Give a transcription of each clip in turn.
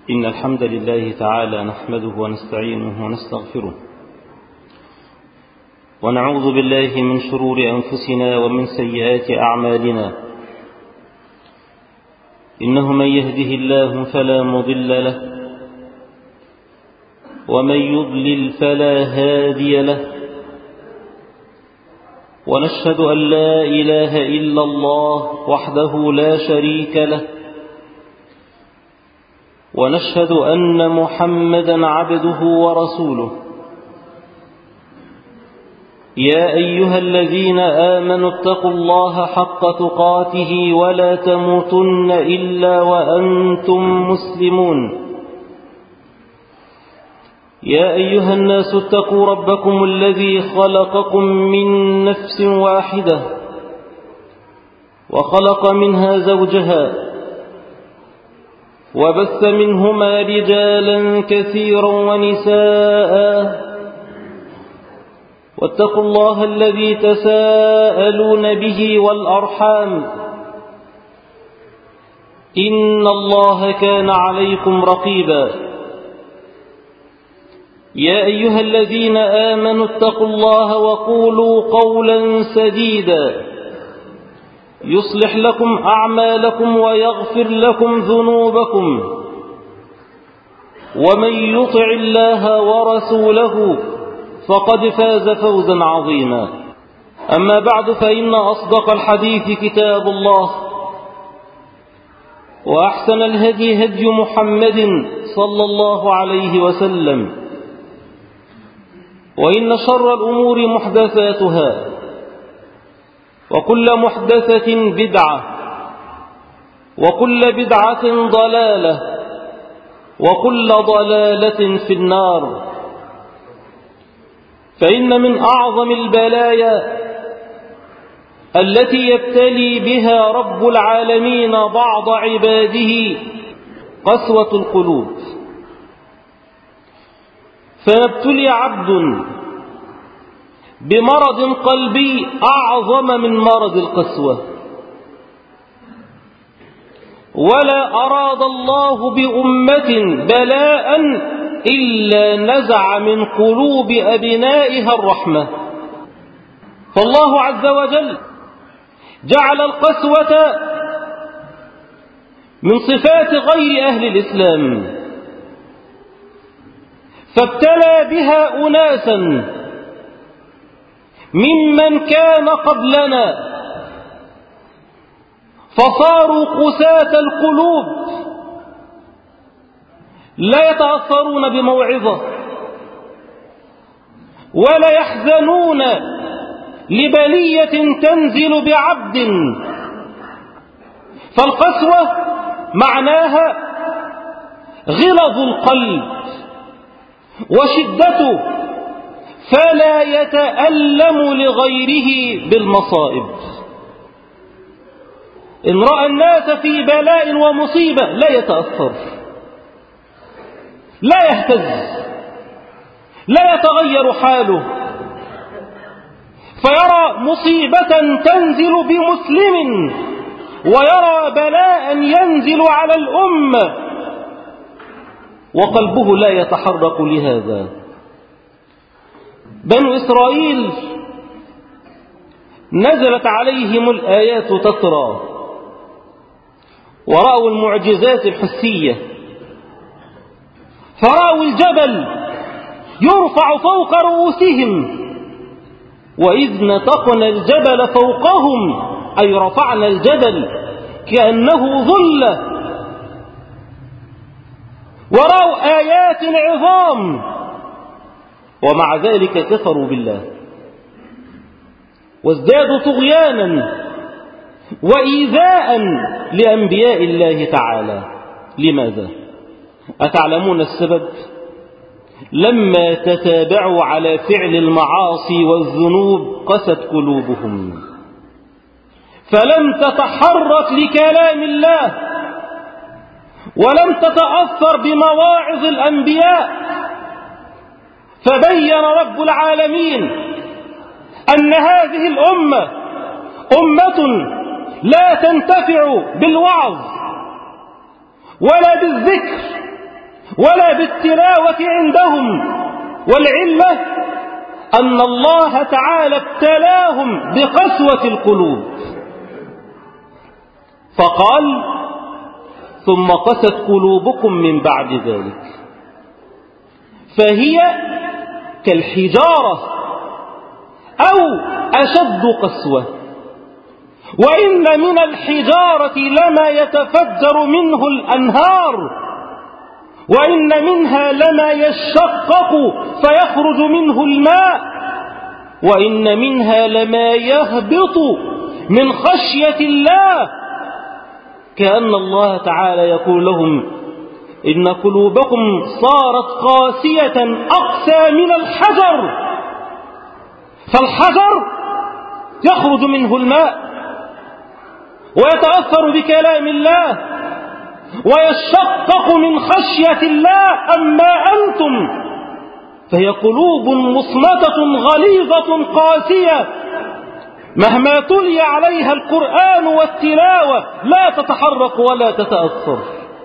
إن الحمد لله تعالى نحمده ونستعينه ونستغفره ونعوذ بالله من شرور أنفسنا ومن سيئات أعمالنا. إنه من يهده الله فلا مضل له ومن يضلل فلا هادي له، ونشهد أن لا إله إلا الله وحده لا شريك له، ونشهد أن محمدا عبده ورسوله. يا أيها الذين آمنوا اتقوا الله حق تقاته ولا تموتن إلا وأنتم مسلمون. يا أيها الناس اتقوا ربكم الذي خلقكم من نفس واحدة وخلق منها زوجها وبث منهما رجالا كثيرا ونساء، واتقوا الله الذي تساءلون به والأرحام إن الله كان عليكم رقيبا. يا أيها الذين آمنوا اتقوا الله وقولوا قولا سديدا يصلح لكم أعمالكم ويغفر لكم ذنوبكم، ومن يطع الله ورسوله فقد فاز فوزا عظيما. أما بعد، فإن أصدق الحديث كتاب الله، وأحسن الهدي هدي محمد صلى الله عليه وسلم، وإن شر الأمور محدثاتها، وكل محدثة بدعة، وكل بدعة ضلالة، وكل ضلالة في النار. فإن من أعظم البلايا التي يبتلي بها رب العالمين بعض عباده قسوة القلوب. فيبتلي عبد بمرض قلبي أعظم من مرض القسوة، ولا أراد الله بأمة بلاء إلا نزع من قلوب أبنائها الرحمة. فالله عز وجل جعل القسوة من صفات غير أهل الإسلام، فابتلى بها أناسا ممن كان قبلنا فصاروا قساة القلوب، لا يتأثرون بموعظة ولا يحزنون لبلية تنزل بعبد. فالقسوة معناها غلظ القلب وشدته، فلا يتألم لغيره بالمصائب. إن رأى الناس في بلاء ومصيبة لا يتأثر، لا يهتز، لا يتغير حاله، فيرى مصيبة تنزل بمسلم ويرى بلاء ينزل على الأمة وقلبه لا يتحرك لهذا. بنو إسرائيل نزلت عليهم الآيات تترى، ورأوا المعجزات الحسية، فرأوا الجبل يرفع فوق رؤوسهم، وإذ نتقنا الجبل فوقهم أي رفعنا الجبل كأنه ظلة، ورأوا آيات عظام، ومع ذلك كفروا بالله وازدادوا طغيانا وإيذاء لأنبياء الله تعالى. لماذا؟ أتعلمون السبب؟ لما تتابعوا على فعل المعاصي والذنوب قست قلوبهم، فلم تتحرك لكلام الله ولم تتأثر بمواعظ الأنبياء. فبين رب العالمين أن هذه الأمة أمة لا تنتفع بالوعظ ولا بالذكر ولا بالتلاوة عندهم، والعلة أن الله تعالى ابتلاهم بقسوة القلوب، فقال ثم قست قلوبكم من بعد ذلك، فهي كالحجارة أو أشد قسوة. وإن من الحجارة لما يتفجر منه الأنهار، وإن منها لما يشقق فيخرج منه الماء، وإن منها لما يهبط من خشية الله، كأن الله تعالى يقول لهم إن قلوبكم صارت قاسية أقسى من الحجر، فالحجر يخرج منه الماء ويتأثر بكلام الله ويشقق من خشية الله، أما أنتم فهي قلوب مصمتة غليظة قاسية، مهما تلي عليها القرآن والتلاوة لا تتحرك ولا تتأثر.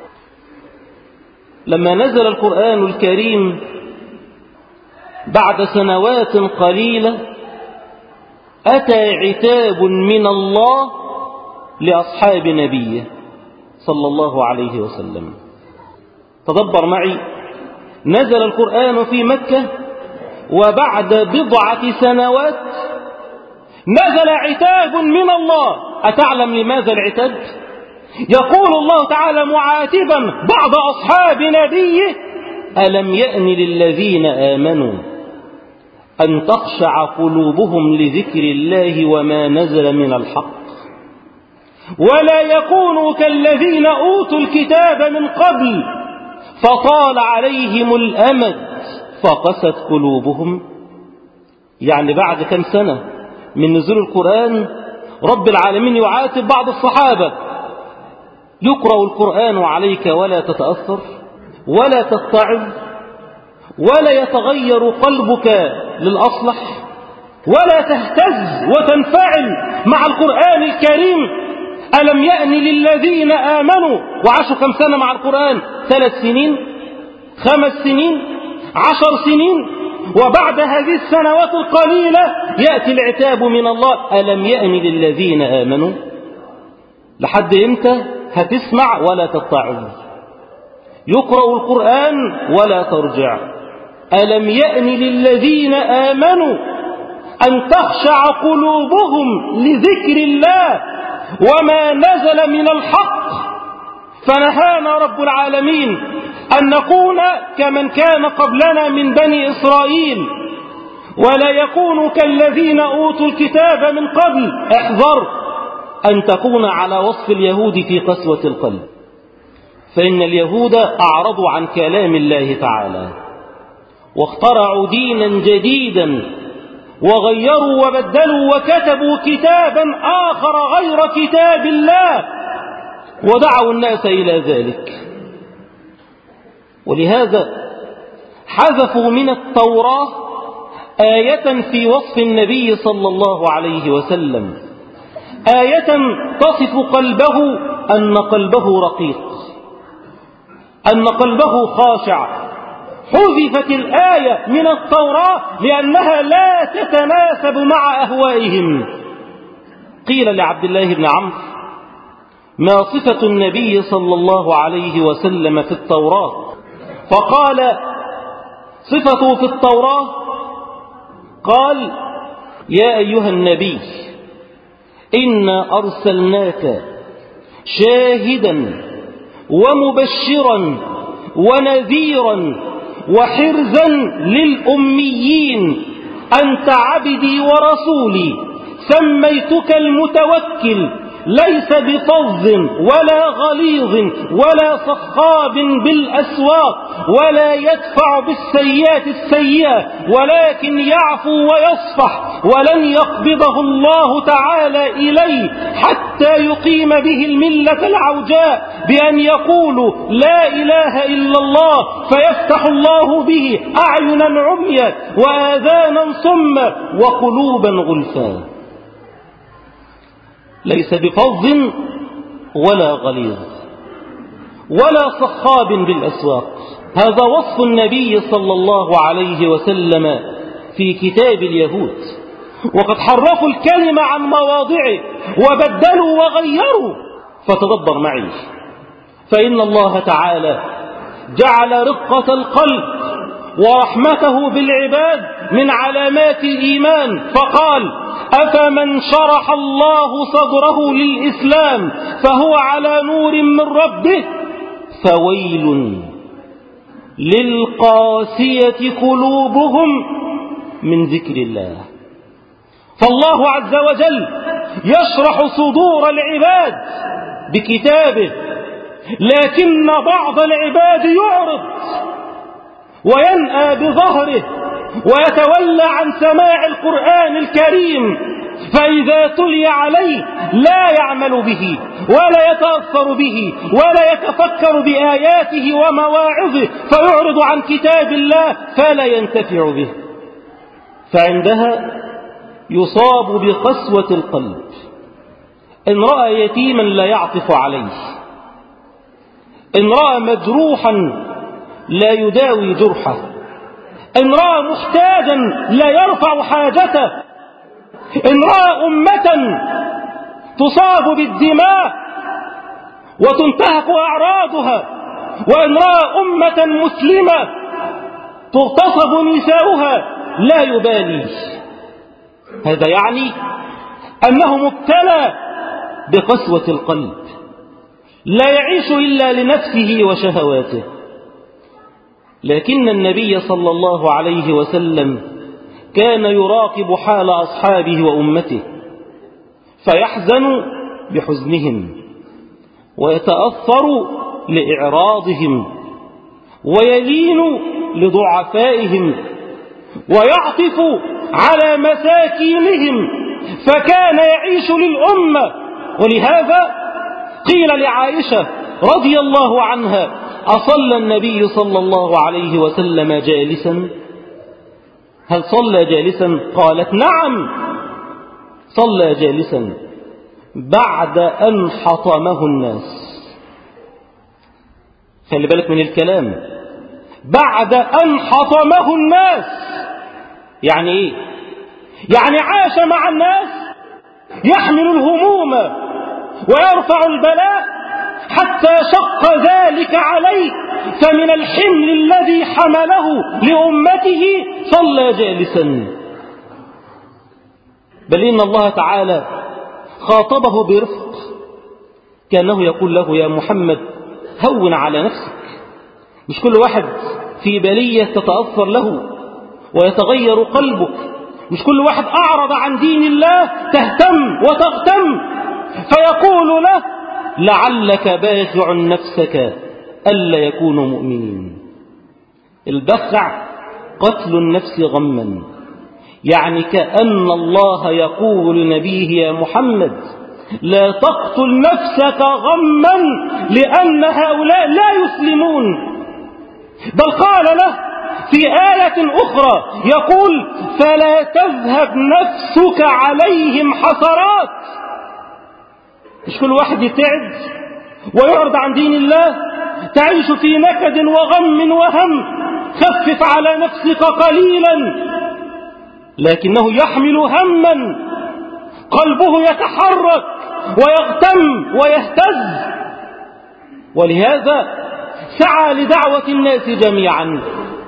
لما نزل القرآن الكريم بعد سنوات قليلة أتى عتاب من الله لأصحاب نبيه صلى الله عليه وسلم. تدبر معي، نزل القرآن في مكة وبعد بضعة سنوات نزل عتاب من الله. أتعلم لماذا العتاب؟ يقول الله تعالى معاتبا بعض أصحاب نبيه: ألم يأن للذين آمنوا أن تخشع قلوبهم لذكر الله وما نزل من الحق ولا يكونوا كالذين أوتوا الكتاب من قبل فطال عليهم الأمد فقست قلوبهم. يعني بعد كم سنة من نزول القرآن رب العالمين يعاتب بعض الصحابة: يقرأ القرآن عليك ولا تتأثر ولا تتعظ ولا يتغير قلبك للأصلح ولا تهتز وتنفعل مع القرآن الكريم. ألم يأن للذين آمنوا وعاشوا كم سنة مع القرآن؟ 3 سنين 5 سنين 10 سنين، وبعد هذه السنوات القليلة يأتي العتاب من الله: ألم يأن للذين آمنوا. لحد إمتى هتسمع ولا تتعظ؟ يقرأ القرآن ولا ترجع. ألم يأن للذين آمنوا أن تخشع قلوبهم لذكر الله وما نزل من الحق. فنهانا رب العالمين أن نكون كمن كان قبلنا من بني إسرائيل، ولا يكونوا كالذين أوتوا الكتاب من قبل. احذر أن تكون على وصف اليهود في قسوة القلب، فإن اليهود أعرضوا عن كلام الله تعالى واخترعوا دينا جديدا وغيروا وبدلوا وكتبوا كتابا آخر غير كتاب الله ودعوا الناس إلى ذلك. ولهذا حذفوا من التوراة آية في وصف النبي صلى الله عليه وسلم، آية تصف قلبه أن قلبه رقيق، أن قلبه خاشع. حذفت الآية من التوراة لأنها لا تتناسب مع أهوائهم. قيل لعبد الله بن عمرو: ما صفة النبي صلى الله عليه وسلم في التوراة؟ فقال: صفته في التوراة، قال: يا أيها النبي إنا أرسلناك شاهدا ومبشرا ونذيرا وحرزا للأميين، أنت عبدي ورسولي، سميتك المتوكل، ليس بفظ ولا غليظ ولا صخاب بالأسواق، ولا يدفع بالسيئات السيئة، ولكن يعفو ويصفح، ولن يقبضه الله تعالى إليه حتى يقيم به الملة العوجاء بأن يقولوا لا إله إلا الله، فيفتح الله به أعينا عميا وآذانا صما وقلوبا غلفا. ليس بفظ ولا غليظ ولا صخاب بالأسواق. هذا وصف النبي صلى الله عليه وسلم في كتاب اليهود، وقد حرفوا الكلمة عن مواضعه وبدلوا وغيروا. فتدبر معي، فإن الله تعالى جعل رقة القلب ورحمته بالعباد من علامات الإيمان، فقال: أفمن شرح الله صدره للإسلام فهو على نور من ربه فويل للقاسية قلوبهم من ذكر الله. فالله عز وجل يشرح صدور العباد بكتابه، لكن بعض العباد يعرض وينأى بظهره ويتولى عن سماع القرآن الكريم، فإذا تلي عليه لا يعمل به ولا يتأثر به ولا يتفكر بآياته ومواعظه، فيعرض عن كتاب الله فلا ينتفع به، فعندها يصاب بقسوة القلب. إن رأى يتيما لا يعطف عليه، إن رأى مجروحا لا يداوي جرحه، إن رأى محتاجا لا يرفع حاجته، إن رأى أمة تصاب بالدماء وتنتهك أعراضها، وإن رأى أمة مسلمة تغتصب نساؤها لا يبالي. هذا يعني أنه مبتلى بقسوة القلب، لا يعيش إلا لنفسه وشهواته. لكن النبي صلى الله عليه وسلم كان يراقب حال أصحابه وأمته، فيحزن بحزنهم ويتأثر لإعراضهم ويلين لضعفائهم ويعطف على مساكينهم، فكان يعيش للأمة. ولهذا قيل لعائشة رضي الله عنها: أصلى النبي صلى الله عليه وسلم جالسا؟ هل صلى جالسا؟ قالت: نعم صلى جالسا بعد أن حطمه الناس. خلي بالك من الكلام، بعد أن حطمه الناس. يعني إيه؟ يعني عاش مع الناس يحمل الهموم ويرفع البلاء حتى شق ذلك عليه، فمن الحمل الذي حمله لأمته صلى جالسا. بل إن الله تعالى خاطبه برفق، كأنه يقول له: يا محمد هون على نفسك، مش كل واحد في بلية تتأثر له ويتغير قلبك، مش كل واحد أعرض عن دين الله تهتم وتغتم، فيقول له: لعلك باخع نفسك ألا يكونوا مؤمنين. البخع قتل النفس غما، يعني كأن الله يقول لنبيه: يا محمد لا تقتل نفسك غما لأن هؤلاء لا يسلمون. بل قال له في آية أخرى يقول: فلا تذهب نفسك عليهم حسرات. مش كل واحد يتعب ويعرض عن دين الله تعيش في نكد وغم وهم، خفف على نفسك قليلا، لكنه يحمل هما قلبه يتحرك ويغتم ويهتز. ولهذا سعى لدعوة الناس جميعا،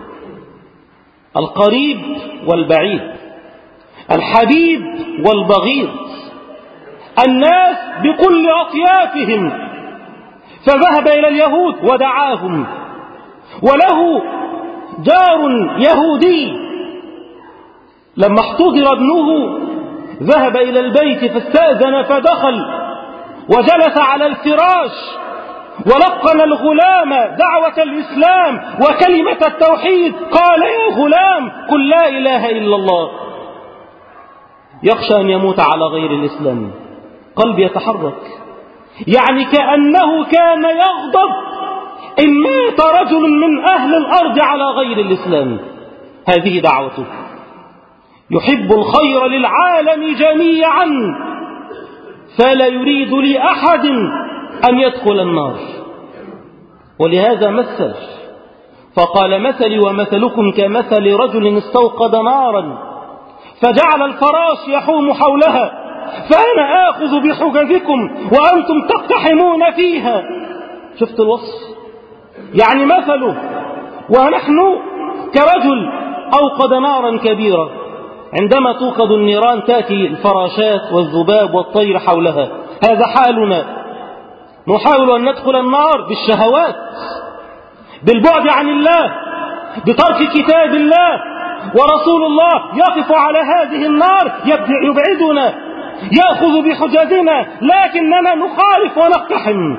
القريب والبعيد، الحبيب والبغيض، الناس بكل أطيافهم. فذهب إلى اليهود ودعاهم، وله جار يهودي لما احتضر ابنه ذهب إلى البيت فاستأذن فدخل وجلس على الفراش ولقن الغلام دعوة الإسلام وكلمة التوحيد. قال: يا غلام قل لا إله إلا الله. يخشى أن يموت على غير الإسلام، قلب يتحرك، يعني كأنه كان يغضب إن مات رجل من أهل الأرض على غير الإسلام. هذه دعوته، يحب الخير للعالم جميعا، فلا يريد لأحد أن يدخل النار. ولهذا مثل فقال مثلي ومثلكم كمثل رجل استوقد نارا فجعل الفراش يحوم حولها، فأنا آخذ بحججكم وأنتم تقتحمون فيها. شفت الوصف؟ يعني مثله ونحن كرجل أوقد نارا كبيرة، عندما توقد النيران تأتي الفراشات والذباب والطير حولها. هذا حالنا، نحاول أن ندخل النار بالشهوات، بالبعد عن الله، بترك كتاب الله، ورسول الله يقف على هذه النار يبعدنا، يأخذ بحججنا، لكننا نخالف ونقتحم.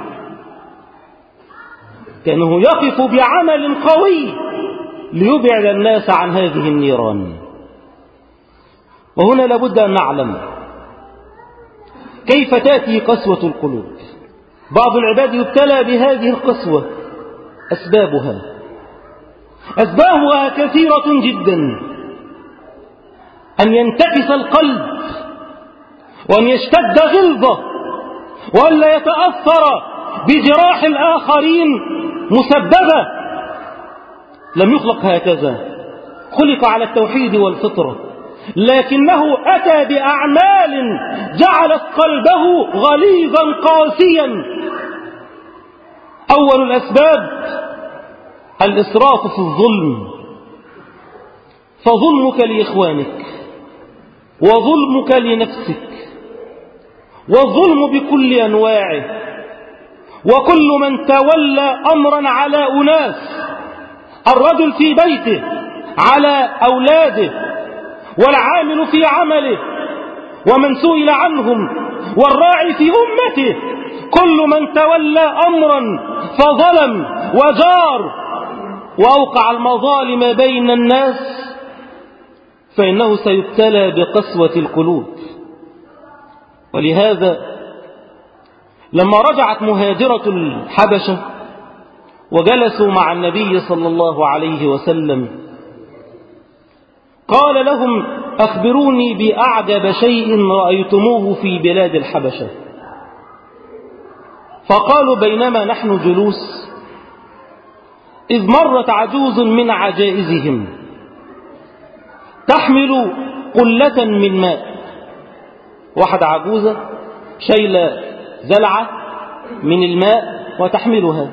كأنه يقف بعمل قوي ليبعد الناس عن هذه النيران. وهنا لابد أن نعلم كيف تأتي قسوة القلوب. بعض العباد يبتلى بهذه القسوة. أسبابها كثيرة جدا. أن ينتكس القلب، وأن يشتد غلظة، وأن لا يتأثر بجراح الآخرين مسببة. لم يخلق هكذا، خلق على التوحيد والفطرة، لكنه أتى بأعمال جعلت قلبه غليظا قاسيا. أول الأسباب الإسراف في الظلم، فظلمك لإخوانك وظلمك لنفسك، والظلم بكل أنواعه، وكل من تولى أمرا على أناس، الرجل في بيته على أولاده، والعامل في عمله، ومن سئل عنهم، والراعي في أمته، كل من تولى أمرا فظلم وجار وأوقع المظالم بين الناس فإنه سيبتلى بقسوة القلوب. ولهذا لما رجعت مهاجرة الحبشة وجلسوا مع النبي صلى الله عليه وسلم قال لهم: أخبروني بأعجب شيء رأيتموه في بلاد الحبشة. فقالوا: بينما نحن جلوس إذ مرت عجوز من عجائزهم تحمل قلة من ماء. واحدة عجوزة شايلة زلعة من الماء وتحملها،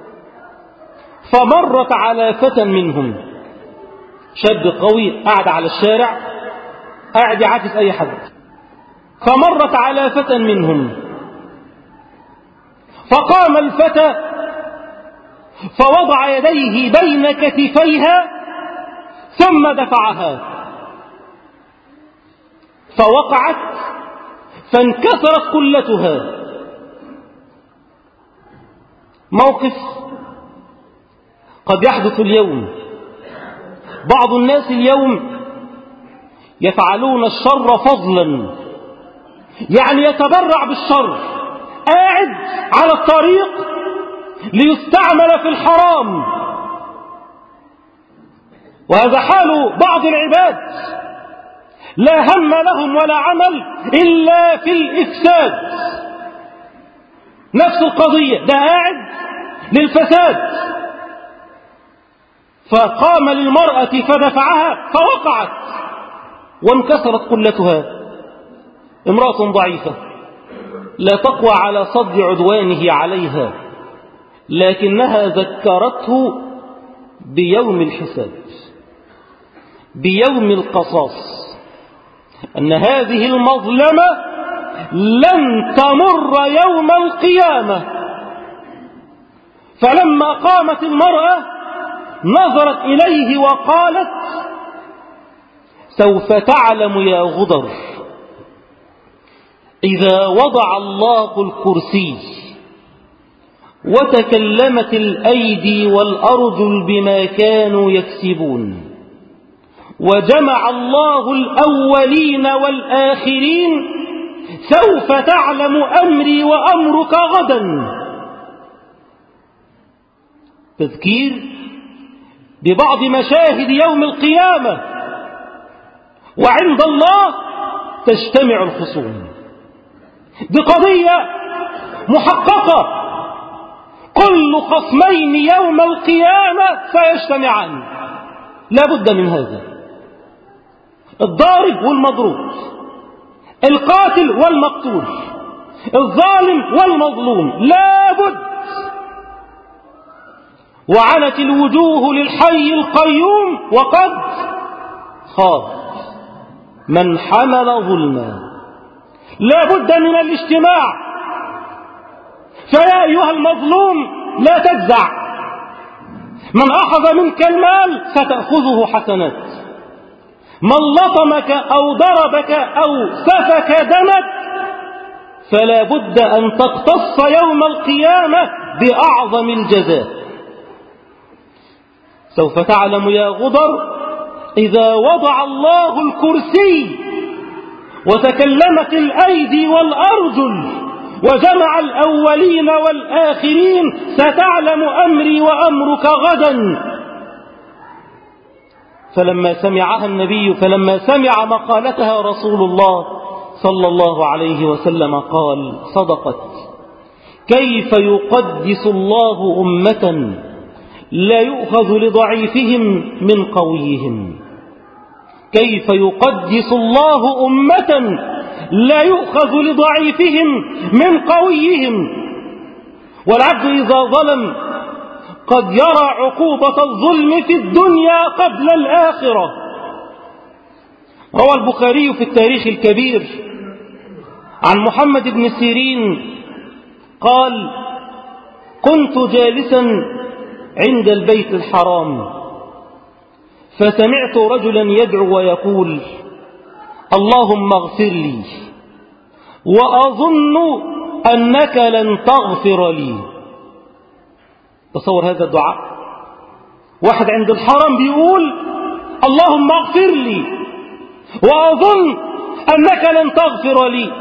فمرت على فتى منهم، شاب قوي قاعد على الشارع قاعد يعاكس أي حد، فمرت على فتى منهم، فقام الفتى فوضع يديه بين كتفيها ثم دفعها فوقعت فانكسرت قلتها. موقف قد يحدث اليوم. بعض الناس اليوم يفعلون الشر فضلا، يعني يتبرع بالشر، قاعد على الطريق ليستعمل في الحرام. وهذا حال بعض العباد، لا هم لهم ولا عمل إلا في الإفساد. نفس القضية، ده قاعد للفساد، فقام للمرأة فدفعها فوقعت وانكسرت قلتها. امرأة ضعيفة لا تقوى على صد عدوانه عليها، لكنها ذكرته بيوم الحساب، بيوم القصاص، أن هذه المظلمة لن تمر يوم القيامة. فلما قامت المرأة نظرت إليه وقالت: سوف تعلم يا غدر إذا وضع الله الكرسي وتكلمت الأيدي والأرجل بما كانوا يكسبون، وجمع الله الأولين والآخرين، سوف تعلم أمري وأمرك غدا. تذكير ببعض مشاهد يوم القيامة، وعند الله تجتمع الخصوم. دي قضية محققة، كل خصمين يوم القيامة سيجتمعان، لا بد من هذا. الضارب والمضروب، القاتل والمقتول، الظالم والمظلوم، لا بد. وعنت الوجوه للحي القيوم وقد خاب من حمل ظلما. لا بد من الاجتماع. فيا أيها المظلوم لا تجزع، من أخذ منك المال ستأخذه حسنات، من لطمك أو ضربك أو سفك دمك فلا بد أن تقتص يوم القيامة بأعظم الجزاء. سوف تعلم يا غدر إذا وضع الله الكرسي وتكلمت الأيدي والأرجل وجمع الأولين والآخرين، ستعلم أمري وأمرك غدا. فلما سمع مقالتها رسول الله صلى الله عليه وسلم قال: صدقت. كيف يقدس الله أمة لا يؤخذ لضعيفهم من قويهم؟ كيف يقدس الله أمة لا يؤخذ لضعيفهم من قويهم؟ والعبد إذا ظلم قد يرى عقوبة الظلم في الدنيا قبل الآخرة. روى البخاري في التاريخ الكبير عن محمد بن سيرين قال: كنت جالسا عند البيت الحرام فسمعت رجلا يدعو ويقول: اللهم اغفر لي وأظن أنك لن تغفر لي. تصور هذا الدعاء، واحد عند الحرم بيقول: اللهم اغفر لي وأظن أنك لن تغفر لي.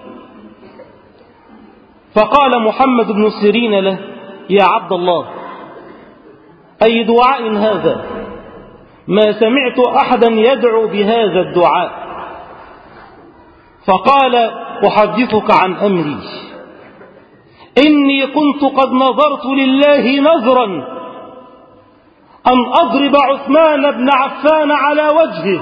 فقال محمد بن سيرين له: يا عبد الله، أي دعاء هذا؟ ما سمعت أحدا يدعو بهذا الدعاء. فقال: أحدثك عن أمري، إني كنت قد نظرت لله نظرا أن أضرب عثمان بن عفان على وجهه،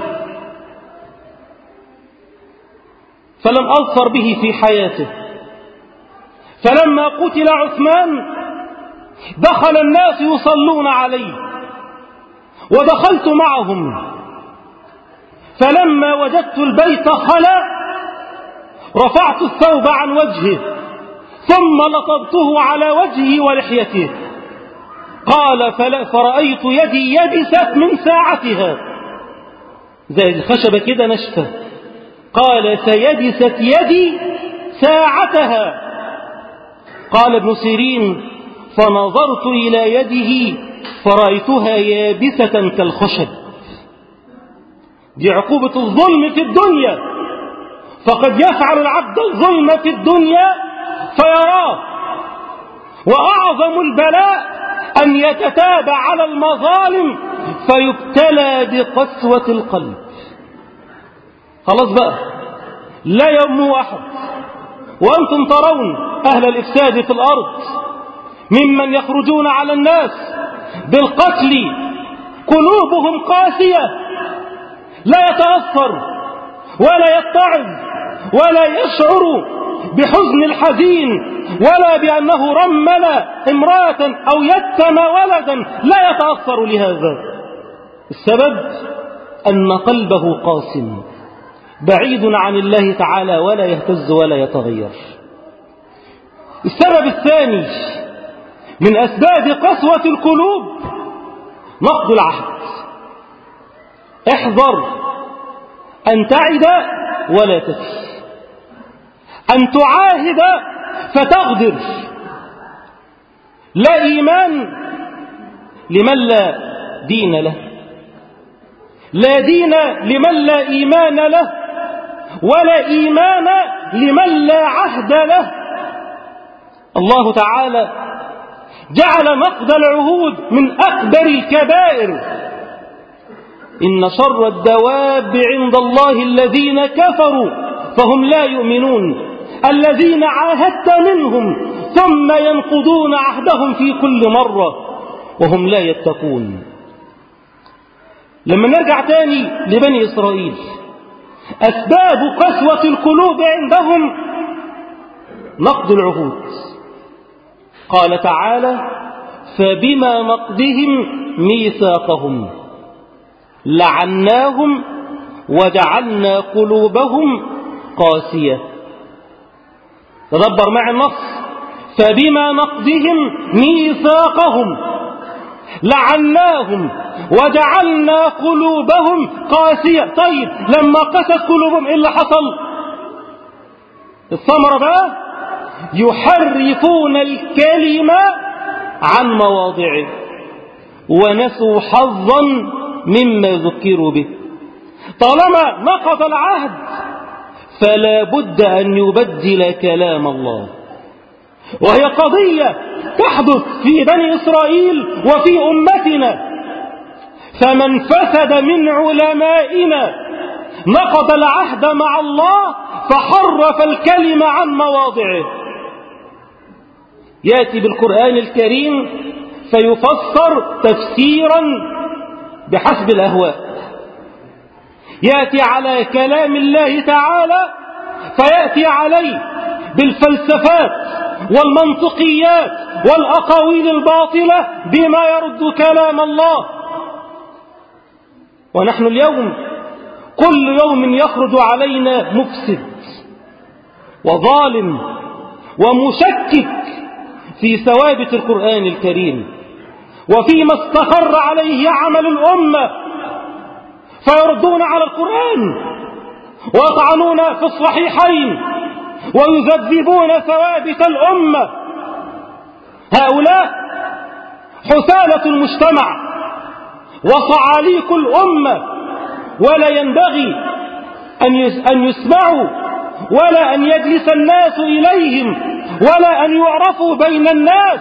فلم أظفر به في حياته. فلما قتل عثمان دخل الناس يصلون عليه ودخلت معهم، فلما وجدت البيت خلا رفعت الثوب عن وجهه ثم لطبته على وجهه ولحيته. قال: فرأيت يدي يبست من ساعتها، زي الخشبة كده نشفة. قال: فيبست يدي ساعتها. قال ابن سيرين: فنظرت إلى يده فرأيتها يابسة كالخشب. دي عقوبة الظلم في الدنيا. فقد يفعل العبد الظلم في الدنيا فيراه، وأعظم البلاء أن يتتابع على المظالم فيبتلى بقسوة القلب. خلاص بقى، لا يوم واحد وأنتم ترون أهل الإفساد في الأرض ممن يخرجون على الناس بالقتل قلوبهم قاسية، لا يتأثر ولا يتعظ ولا يشعر بحزن الحزين ولا بأنه رمل امرأة أو يتم ولدا، لا يتأثر لهذا. السبب أن قلبه قاس بعيد عن الله تعالى ولا يهتز ولا يتغير. السبب الثاني من أسباب قسوة القلوب نقض العهد. احذر أن تعد ولا تفي، أن تعاهد فتغدر. لا إيمان لمن لا دين له، لا دين لمن لا إيمان له، ولا إيمان لمن لا عهد له. الله تعالى جعل نقض العهود من أكبر الكبائر. إن شر الدواب عند الله الذين كفروا فهم لا يؤمنون، الذين عاهدت منهم ثم ينقضون عهدهم في كل مرة وهم لا يتقون. لما نرجع تاني لبني إسرائيل، أسباب قسوة القلوب عندهم نقض العهود. قال تعالى: فبما نقضهم ميثاقهم لعناهم وجعلنا قلوبهم قاسية. تدبر معي النص: فبما نقضهم ميثاقهم لعناهم وجعلنا قلوبهم قاسية. طيب لما قست قلوبهم ايه اللي حصل؟ الثمرة بقى: يحرفون الكلمة عن مواضعه ونسوا حظا مما ذكروا به. طالما نقض العهد فلا بد أن يبدل كلام الله، وهي قضية تحدث في بني إسرائيل وفي أمتنا. فمن فسد من علمائنا نقض العهد مع الله فحرف الكلمة عن مواضعه. يأتي بالقرآن الكريم فيفسر تفسيرا بحسب الأهواء، يأتي على كلام الله تعالى فيأتي عليه بالفلسفات والمنطقيات والأقاويل الباطلة بما يرد كلام الله. ونحن اليوم كل يوم يخرج علينا مفسد وظالم ومشكك في ثوابت القرآن الكريم وفيما استقر عليه عمل الأمة، فيردون على القرآن ويطعنون في الصحيحين ويذبذبون ثوابت الأمة. هؤلاء حثالة المجتمع وصعاليك الأمة، ولا ينبغي أن يسمعوا ولا أن يجلس الناس إليهم ولا أن يعرفوا بين الناس.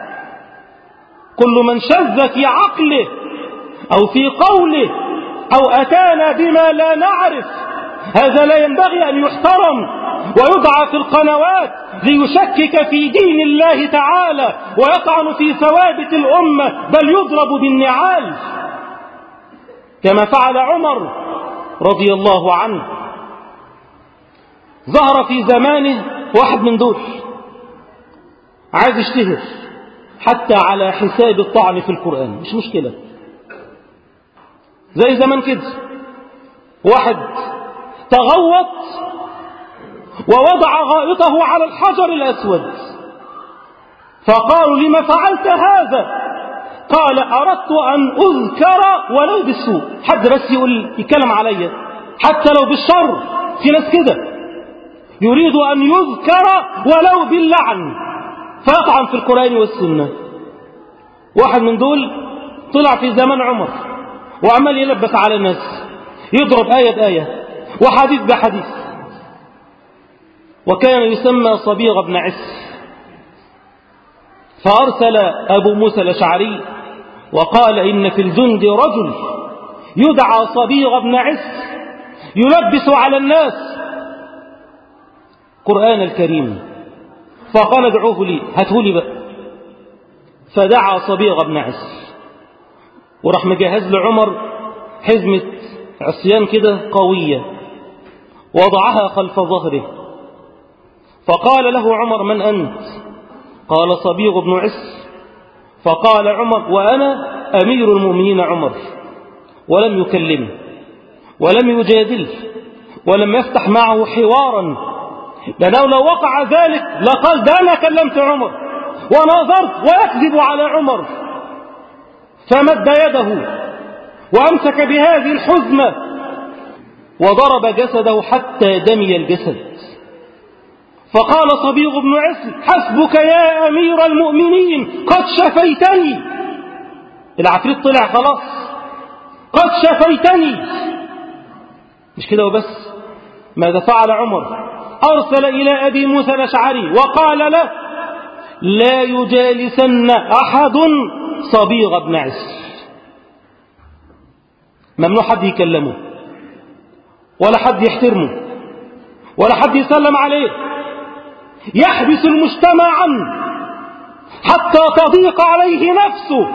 كل من شذ في عقله أو في قوله أو أتانا بما لا نعرف هذا لا ينبغي أن يحترم ويدعى في القنوات ليشكك في دين الله تعالى ويطعن في ثوابت الأمة، بل يضرب بالنعال كما فعل عمر رضي الله عنه. ظهر في زمانه واحد من دول عايز يشتهر حتى على حساب الطعن في القرآن، مش مشكلة، زي زمان كده واحد تغوط ووضع غائطه على الحجر الأسود، فقالوا: لما فعلت هذا؟ قال: أردت أن أذكر ولو بالسوء، حد بس يتكلم عليا حتى لو بالشر. في ناس كده يريد أن يذكر ولو باللعن فيطعن في القرآن والسنة. واحد من دول طلع في زمان عمر وعمل يلبس على الناس، يضرب آية بآية وحديث بحديث، وكان يسمى صبيغ بن عس. فأرسل أبو موسى الأشعري وقال: إن في الجند رجل يدعى صبيغ بن عس يلبس على الناس قرآن الكريم. فقال: ادعوه لي، هاته لي بقى. فدعا صبيغ بن عس وراح مجهز لعمر حزمة عصيان كده قوية وضعها خلف ظهره. فقال له عمر: من أنت؟ قال: صبيغ بن عس. فقال عمر: وأنا أمير المؤمنين عمر. ولم يكلمه ولم يجادله ولم يفتح معه حوارا، لأنه لو وقع ذلك لقال: ده أنا كلمت عمر وناظرت، ويكذب على عمر. فمد يده وأمسك بهذه الحزمة وضرب جسده حتى دمي الجسد. فقال صبيغ بن عس: حسبك يا أمير المؤمنين، قد شفيتني. العفريت طلع خلاص، قد شفيتني. مش كده وبس، ماذا فعل عمر؟ أرسل إلى أبي موسى الأشعري وقال له: لا يجالسن أحد صبيغ بن عس، ممنوع حد يكلمه ولا حد يحترمه ولا حد يسلم عليه. يحبس المجتمع عنه حتى تضيق عليه نفسه،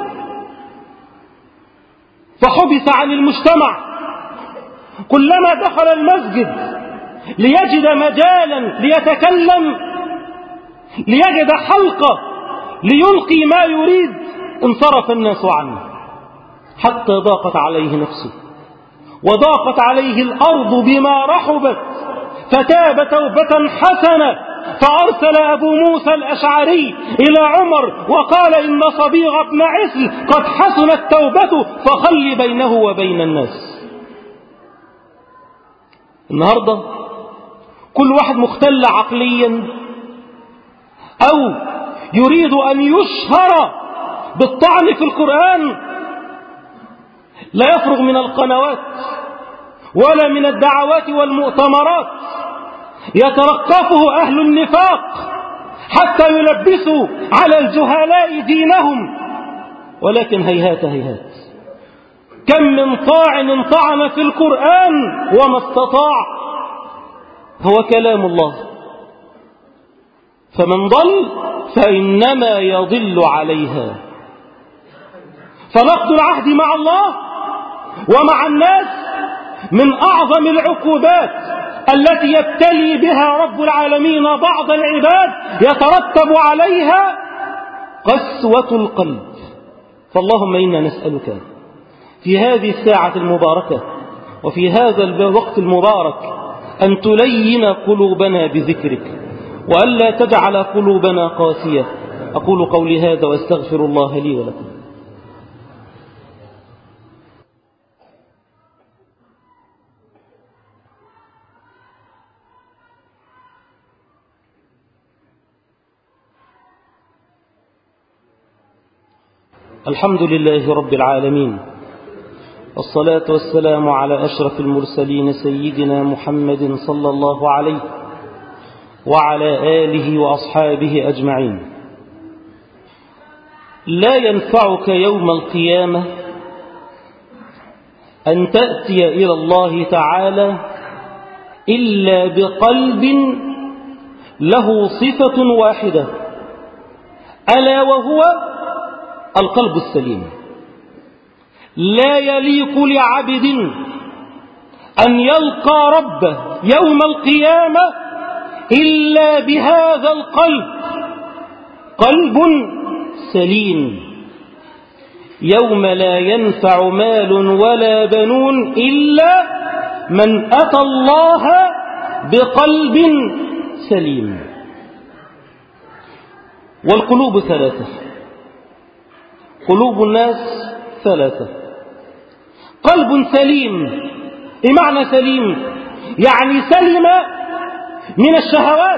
فحبس عن المجتمع. كلما دخل المسجد ليجد مجالا ليتكلم، ليجد حلقة ليلقي ما يريد، انصرف الناس عنه حتى ضاقت عليه نفسه وضاقت عليه الأرض بما رحبت، فتاب توبة حسنة، فأرسل أبو موسى الأشعري إلى عمر وقال: إن صبيغ ابن عسل قد حسنت توبته فخل بينه وبين الناس. النهاردة كل واحد مختل عقليا أو يريد أن يشهر بالطعن في القرآن لا يفرغ من القنوات ولا من الدعوات والمؤتمرات، يترقفه أهل النفاق حتى يلبسوا على الجهلاء دينهم. ولكن هيهات هيهات، كم من طاعن طعن في القرآن وما استطاع. هو كلام الله، فمن ضل فإنما يضل عليها. فنقض العهد مع الله ومع الناس من أعظم العقوبات التي يبتلي بها رب العالمين بعض العباد، يترتب عليها قسوة القلب. فاللهم إنا نسألك في هذه الساعة المباركة وفي هذا الوقت المبارك أن تلين قلوبنا بذكرك، وألا تجعل قلوبنا قاسية. أقول قولي هذا وأستغفر الله لي ولكم. الحمد لله رب العالمين، والصلاة والسلام على أشرف المرسلين سيدنا محمد صلى الله عليه وعلى آله وأصحابه أجمعين. لا ينفعك يوم القيامة أن تأتي إلى الله تعالى إلا بقلب له صفة واحدة، ألا وهو القلب السليم. لا يليق لعبد أن يلقى ربه يوم القيامة إلا بهذا القلب، قلب سليم. يوم لا ينفع مال ولا بنون إلا من أتى الله بقلب سليم. والقلوب ثلاثة، قلوب الناس ثلاثة. قلب سليم، إيه معنى سليم؟ يعني سلم من الشهوات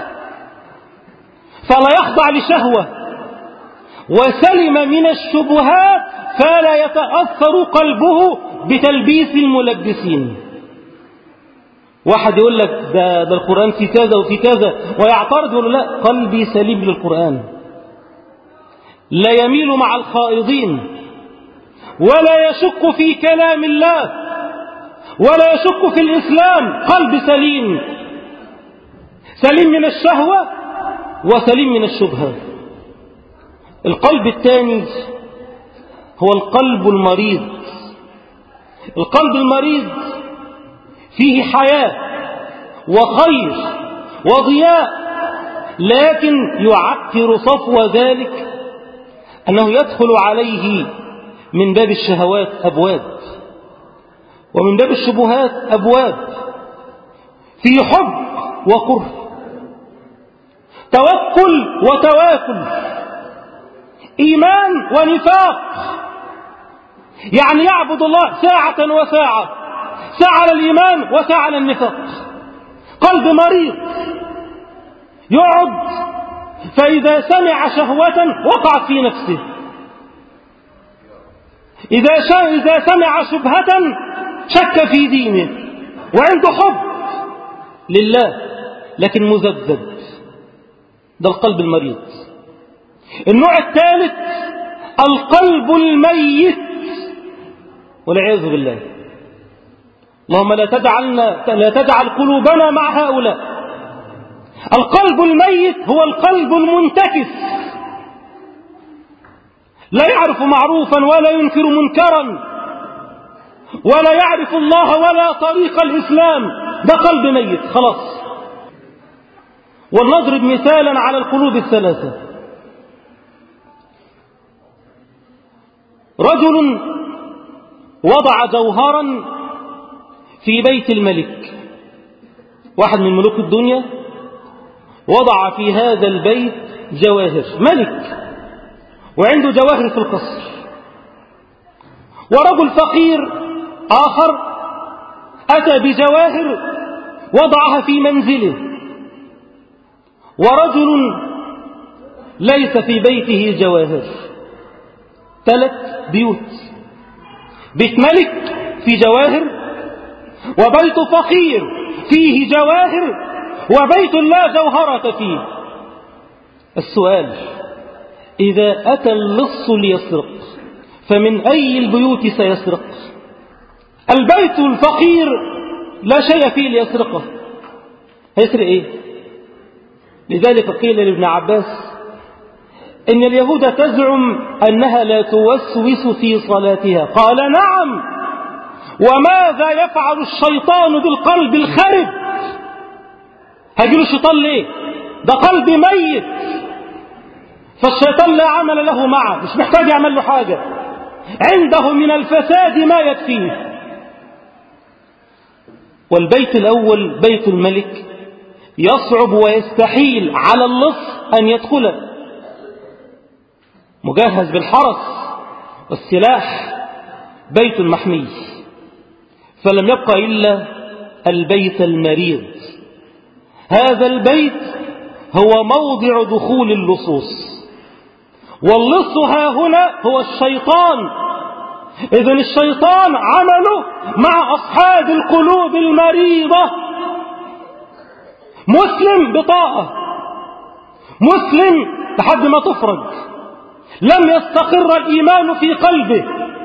فلا يخضع لشهوة، وسلم من الشبهات فلا يتأثر قلبه بتلبيس الملبسين. واحد يقول لك ده القرآن في كذا وفي كذا ويعترض، يقول لا، قلبي سليم للقرآن، لا يميل مع الخائضين ولا يشك في كلام الله ولا يشك في الإسلام. قلب سليم، سليم من الشهوة وسليم من الشبهة. القلب الثاني هو القلب المريض. القلب المريض فيه حياة وخير وضياء، لكن يعكر صفو ذلك أنه يدخل عليه من باب الشهوات أبواب، ومن باب الشبهات أبواب، في حب وكره، توكل وتواكل، إيمان ونفاق. يعني يعبد الله ساعة وساعة، ساعة على الإيمان وساعة على النفاق. قلب مريض يقعد فإذا سمع شهوة وقعت في نفسه، إذا سمع شبهة شك في دينه، وعنده حب لله لكن مذبذب. ده القلب المريض. النوع الثالث القلب الميت والعياذ بالله. اللهم لا تجعل قلوبنا مع هؤلاء. القلب الميت هو القلب المنتكس، لا يعرف معروفا ولا ينكر منكرا، ولا يعرف الله ولا طريق الإسلام. ده قلب ميت خلاص. ولنضرب مثالا على القلوب الثلاثة. رجل وضع جوهرا في بيت الملك، واحد من ملوك الدنيا وضع في هذا البيت جواهر، ملك وعنده جواهر في القصر. ورجل فقير آخر أتى بجواهر وضعها في منزله. ورجل ليس في بيته جواهر. 3 بيوت، بيت ملك في جواهر، وبيت فقير فيه جواهر، وبيت لا جوهرة فيه. السؤال: إذا أتى اللص ليسرق فمن أي البيوت سيسرق؟ البيت الفقير لا شيء فيه ليسرقه، هيسرق إيه؟ لذلك قيل لابن عباس إن اليهود تزعم أنها لا توسوس في صلاتها، قال: نعم، وماذا يفعل الشيطان بالقلب الخرب؟ هيجيله الشيطان ليه؟ ده قلب ميت، فالشيطان لا عمل له معه، مش محتاج يعمل له حاجة، عنده من الفساد ما يكفيه. والبيت الأول بيت الملك يصعب ويستحيل على اللص أن يدخله، مجهز بالحرس والسلاح، بيت محمي. فلم يبق إلا البيت المريض. هذا البيت هو موضع دخول اللصوص، واللص ها هنا هو الشيطان. إذن الشيطان عمله مع أصحاب القلوب المريضة. مسلم بطاعة، مسلم لحد ما تفرج، لم يستقر الإيمان في قلبه،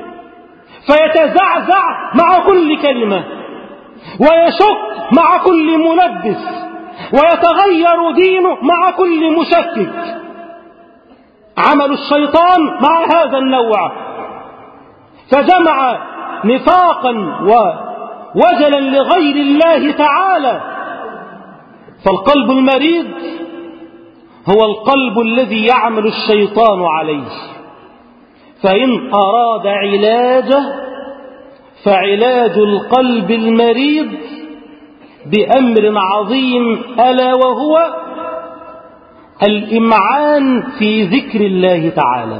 فيتزعزع مع كل كلمة، ويشك مع كل ملبس، ويتغير دينه مع كل مشكك. عمل الشيطان مع هذا النوع، فجمع نفاقا ووجلا لغير الله تعالى. فالقلب المريض هو القلب الذي يعمل الشيطان عليه، فإن أراد علاجه فعلاج القلب المريض بأمر عظيم، ألا وهو الإمعان في ذكر الله تعالى.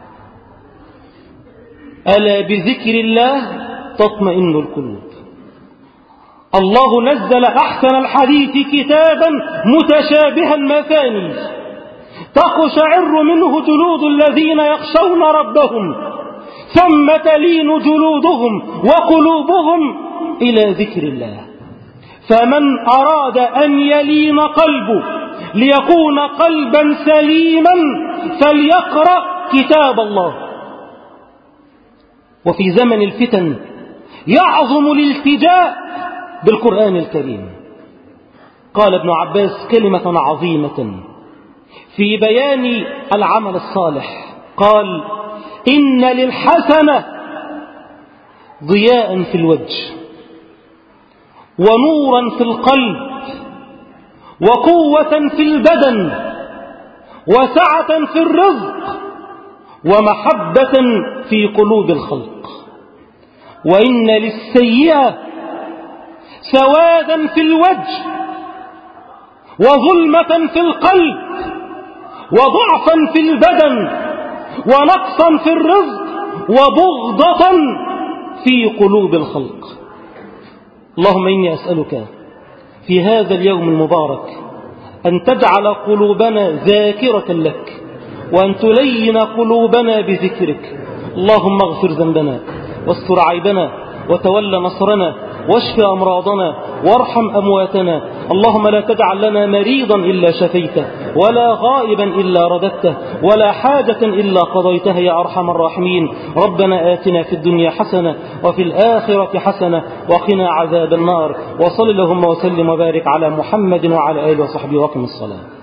ألا بذكر الله تطمئن القلوب. الله نزل أحسن الحديث كتابا متشابها مثاني، تقشعر منه جلود الذين يخشون ربهم، ثم تلين جلودهم وقلوبهم إلى ذكر الله. فمن أراد أن يلين قلبه ليكون قلبا سليما فليقرأ كتاب الله. وفي زمن الفتن يعظم الالتجاء بالقرآن الكريم. قال ابن عباس كلمة عظيمة في بيان العمل الصالح، قال: إن للحسنة ضياء في الوجه، ونورا في القلب، وقوة في البدن، وسعة في الرزق، ومحبة في قلوب الخلق. وإن للسيئة سوادا في الوجه، وظلمة في القلب، وضعفا في البدن، ونقصا في الرزق، وبغضة في قلوب الخلق. اللهم إني أسألك في هذا اليوم المبارك أن تجعل قلوبنا ذاكرة لك، وأن تلين قلوبنا بذكرك. اللهم اغفر ذنبنا، واستر عيبنا، وتول نصرنا، واشف أمراضنا وارحم أمواتنا. اللهم لا تجعل لنا مريضا إلا شفيته، ولا غائبا إلا رددته، ولا حاجة إلا قضيتها يا أرحم الراحمين. ربنا آتنا في الدنيا حسنة وفي الآخرة حسنة وقنا عذاب النار. وصل اللهم وسلم وبارك على محمد وعلى آله وصحبه وقم الصلاة.